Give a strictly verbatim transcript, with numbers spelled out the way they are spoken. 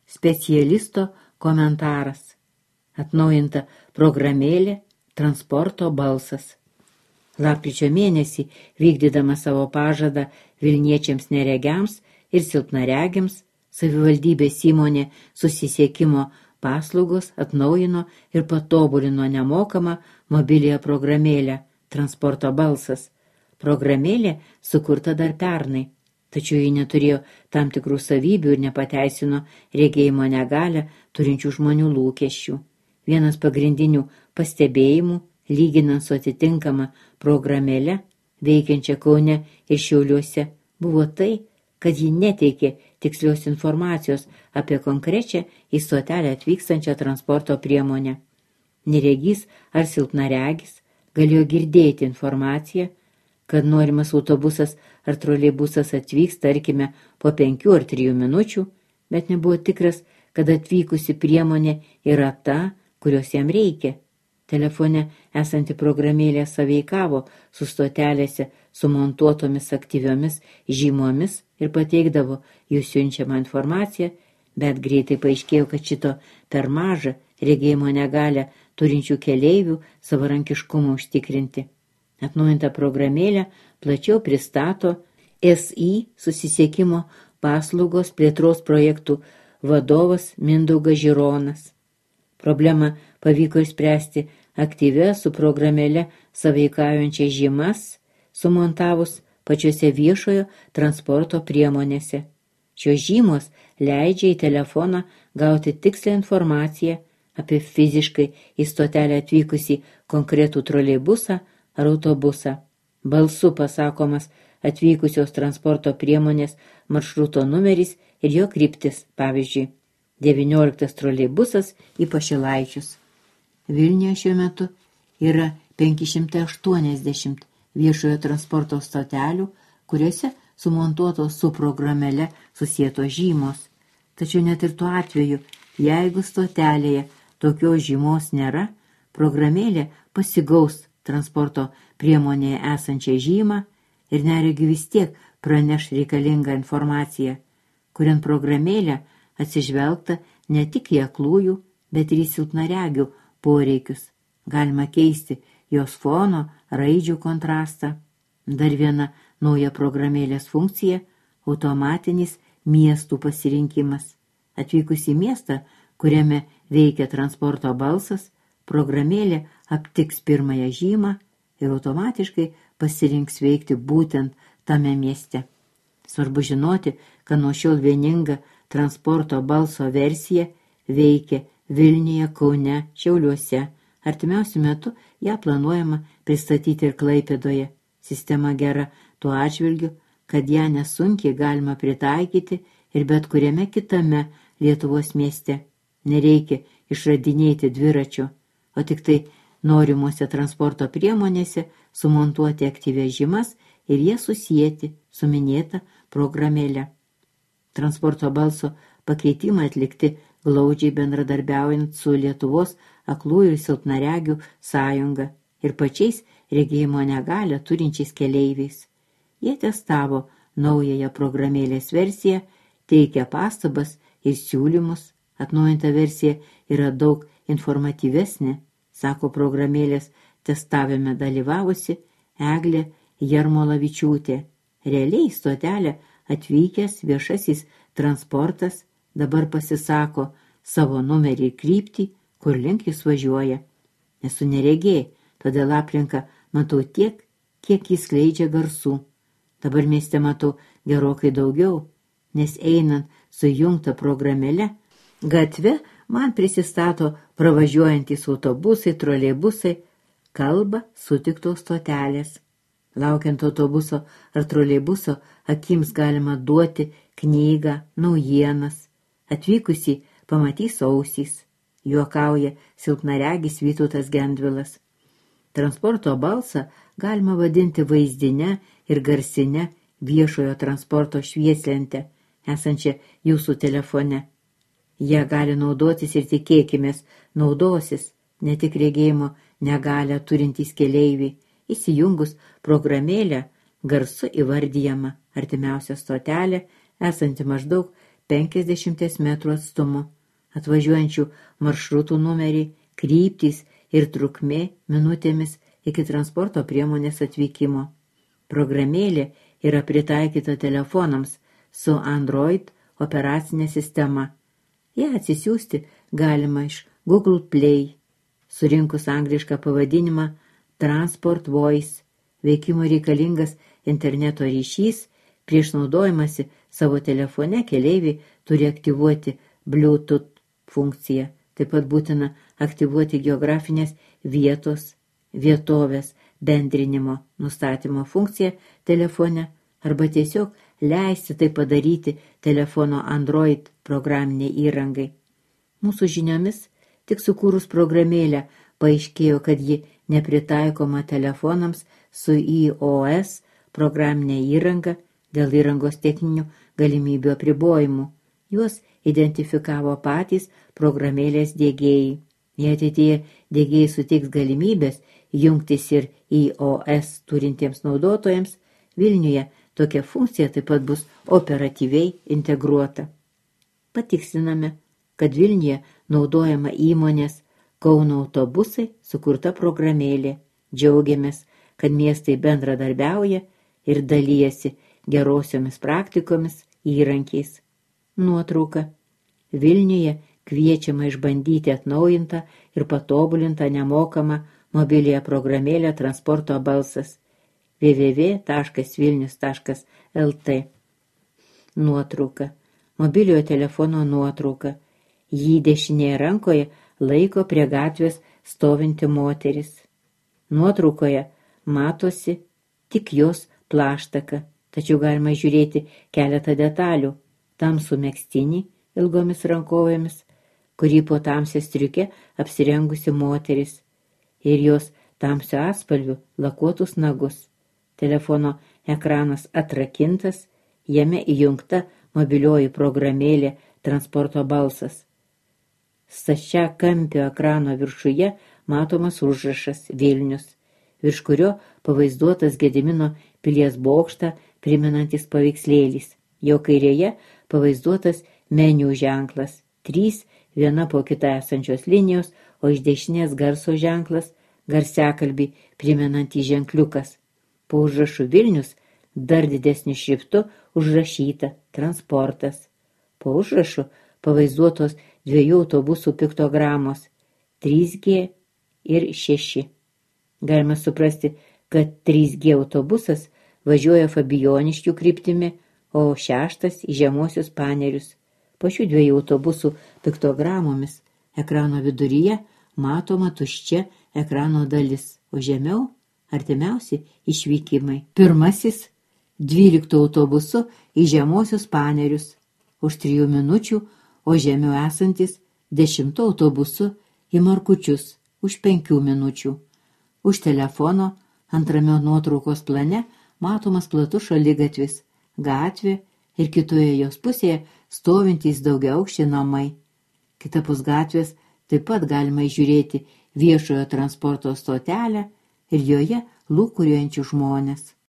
specialisto komentaras. Atnaujinta programėlė Transporto balsas. Lapkričio mėnesį, vykdydama savo pažadą Vilniečiams neregiams ir silpnaregiams, savivaldybės įmonė susisiekimo paslaugos atnaujino ir patobulino nemokamą mobiliąją programėlę Transporto balsas. Programėlė sukurta dar pernai, tačiau ji neturėjo tam tikrų savybių ir nepateisino regėjimo negalią turinčių žmonių lūkesčių. Vienas pagrindinių pastebėjimų, lyginant su atitinkama programėle, veikiančia Kaune ir Šiauliuose, buvo tai, kad ji neteikė tikslios informacijos apie konkrečią į stotelę atvykstančią transporto priemonę. Neregys ar silpnaregis galėjo girdėti informaciją, kad norimas autobusas ar troleibusas atvyks, tarkime, po penkių ar trijų minučių, bet nebuvo tikras, kad atvykusi priemonė yra ta, kurios jam reikia. Telefone esanti programėlė sąveikavo su stotelėse sumontuotomis aktyviomis žymomis ir pateikdavo jų siunčiamą informaciją, bet greitai paaiškėjo, kad šito per mažą regėjimo negalią turinčių keleivių savarankiškumą užtikrinti. Atnaujinta programėlė plačiau pristato S I susisiekimo paslaugos plėtros projektų vadovas Mindaugas Žironas. Problemą pavyko išspręsti aktyvia su programėle sąveikaujančias žymas, sumontavus pačiose viešojo transporto priemonėse. Šios žymos leidžia į telefoną gauti tikslę informaciją apie fiziškai į stotelę atvykusį konkretų troleibusą ar autobusą. Balsu pasakomas atvykusios transporto priemonės maršruto numeris ir jo kryptis, pavyzdžiui, devynioliktas troleibusas į Pašilaičius. Vilniuje šiuo metu yra penki šimtai aštuoniasdešimt viešojo transporto stotelių, kuriuose sumontuotos su programėle susietos žymos. Tačiau net ir tuo atveju, jeigu stotelėje tokios žymos nėra, programėlė pasigaus transporto priemonėje esančią žymą ir neregiu vis tiek praneš reikalingą informaciją, kuriant programėlę atsižvelgta ne tik į aklųjų, bet ir į silpnaregių poreikius. Galima keisti jos fono, raidžių kontrastą. Dar viena nauja programėlės funkcija – automatinis miestų pasirinkimas. Atvykus į miestą, kuriame veikia transporto balsas, programėlė aptiks pirmąją žymą ir automatiškai pasirinks veikti būtent tame mieste. Svarbu žinoti, kad nuo šiol vieninga transporto balso versija veikia Vilniuje, Kaune, Šiauliuose. Artimiausiu metu ją planuojama pristatyti ir Klaipėdoje. Sistema gera tuo atžvilgiu, kad ją nesunkiai galima pritaikyti ir bet kuriame kitame Lietuvos mieste. Nereikia išradinėti dviračio, o tik tai norimuose transporto priemonėse sumontuoti aktyvias žymas ir jas susijęti su minėta programėle. Transporto balso pakeitimai atlikti glaudžiai bendradarbiaujant su Lietuvos aklųjų ir silpnaregių sąjunga ir pačiais regėjimo negalią turinčiais keleiviais. Jie testavo naująją programėlės versiją, teikia pastabas ir siūlymus. Atnaujinta versija yra daug informatyvesnė, sako programėlės testavime dalyvavusi Eglė Jarmolavičiūtė. Realiai į stotelę atvykęs viešasis transportas dabar pasisako savo numerį ir kryptį, kur link jis važiuoja. Esu neregė, todėl aplinką matau tiek, kiek jis skleidžia garsų. Dabar mieste matau gerokai daugiau, nes einant sujungta programėle, gatve man prisistato pravažiuojantys autobusai, troleibusai, kalba sutiktos stotelės. Laukiant autobuso ar troleibuso, akims galima duoti knygą, naujienas. Atvykusį pamatys ausys, juokauja silpnaregis Vytautas Gendvilas. Transporto balsą galima vadinti vaizdine ir garsine viešojo transporto švieslente, esančia jūsų telefone. Jie gali naudotis ir tikėkimės, naudosis ne tik regėjimo negalią turintys keleiviai, įsijungus programėlę garsu įvardyjama artimiausia stotelė, esanti maždaug penkiasdešimties metrų atstumu, atvažiuojančių maršrutų numerį, kryptys ir trukmė minutėmis iki transporto priemonės atvykimo. Programėlė yra pritaikyta telefonams su Android operacinė sistema. Ją atsisiųsti galima iš Google Play, surinkus anglišką pavadinimą Transport Voice. Veikimo reikalingas interneto ryšys, prieš naudojimąsi savo telefone keleiviai turi aktyvuoti Bluetooth funkciją. Taip pat būtina aktyvuoti geografinės vietos, vietovės bendrinimo nustatymo funkciją telefone arba tiesiog leisti tai padaryti telefono Android programinei įrangai. Mūsų žiniomis, tik sukūrus programėlę, paaiškėjo, kad ji nepritaikoma telefonams su iOS programinė įranga dėl įrangos techninių galimybių apribojimų. Juos identifikavo patys programėlės diegėjai. Jei ateityje diegėjai suteiks galimybės jungtis ir iOS turintiems naudotojams, Vilniuje tokia funkcija taip pat bus operatyviai integruota. Patiksliname, kad Vilniuje naudojama įmonės Kauno autobusai sukurta programėlė. Džiaugiamės, kad miestai bendradarbiauja ir dalijasi gerosiomis praktikomis įrankiais. Nuotrauka. Vilniuje kviečiama išbandyti atnaujintą ir patobulintą nemokamą mobiliąją programėlę Transporto balsas w w w taškas vilnius taškas l t. Nuotrauka. Mobiliojo telefono nuotrauka. Jį dešinėje rankoje laiko prie gatvės stovinti moteris. Nuotraukoje matosi tik jos plaštaka, tačiau galima žiūrėti keletą detalių. Tamsų megztinį ilgomis rankovėmis, kurį po tamsia striuke apsirengusi moteris ir jos tamsio atspalvių lakuotus nagus. Telefono ekranas atrakintas, jame įjungta mobilioji programėlė Transporto balsas. Stačiakampio ekrano viršuje matomas užrašas Vilnius, virš kurio pavaizduotas Gedimino pilies bokštą primenantis paveikslėlis. Jo kairėje pavaizduotas meniu ženklas, trys viena po kitą esančios linijos, o iš dešinės garso ženklas, garsiakalbį primenantį ženkliukas. Po užrašu Vilnius dar didesniu šriftu užrašyta transportas. Po užrašu pavaizduotos dviejų autobusų piktogramos trys G ir šeši. Galima suprasti, kad trys G autobusas važiuoja Fabijoniškių kryptimi, o šeštas į Žemuosius Panerius. Po šių dviejų autobusų piktogramomis ekrano viduryje matoma tuščia ekrano dalis, o žemiau artimiausi išvykimai. Pirmasis dvyliktų autobusu į Žemuosius Panerius, už trijų minučių, o žemiau esantis dešimtų autobusu į Markučius, už penkių minučių. Už telefono antrame nuotraukos plane matomas platus šaligatvis, gatvė ir kitoje jos pusėje stovintys daugiaaukščiai namai. Kitapus gatvės taip pat galima įžiūrėti viešojo transporto stotelę ir joje lūkuriuojančių žmonės.